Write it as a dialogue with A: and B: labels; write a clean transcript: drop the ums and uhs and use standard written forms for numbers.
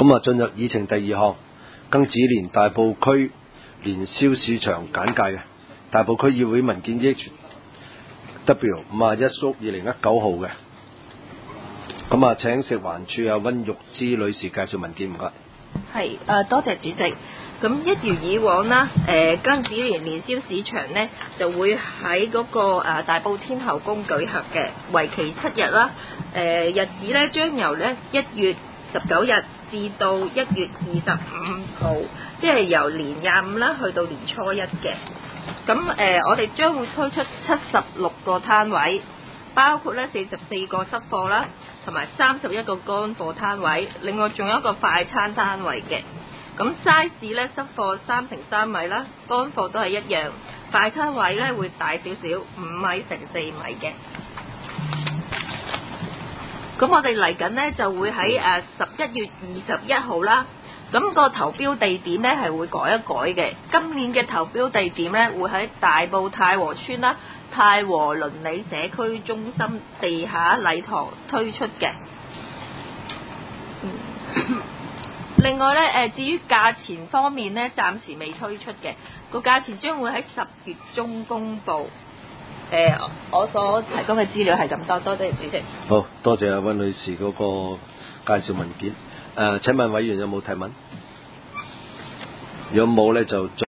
A: 咁啊，進入議程第二項，庚子年大埔區年宵市場簡介嘅大埔區議會文件 EHW51/2019 號嘅。咁啊，請食環署溫玉芝女士介紹文件，唔該。
B: 係多謝主席。咁一如以往啦，庚子年年宵市場呢就會喺嗰個大埔天后宮舉行嘅，為期7日啦。日子呢將由呢1月19日至到1月25號，即係由年25啦去到年初一嘅。咁我哋將會推出76個攤位，包括呢44個濕貨啦，同埋31個乾貨攤位，另外仲有一個快餐單位嘅。咁 size 呢，濕貨3乘3米啦，乾貨都係一樣，快餐位呢會大少少，5米乘4米嘅。咁我哋嚟緊呢就會喺11月21號啦。咁個投標地點呢係會改一改嘅。今年嘅投標地點呢會喺大埔太和村啦，太和鄰里社區中心地下禮堂推出嘅。另外呢，至於價錢方面呢，暫時未推出嘅，個價錢將會喺10月中公佈。我所提供嘅資料係咁多，多謝主席。
A: 好多謝溫女士嗰個介紹文件。請問委員有冇提問？如果冇呢，就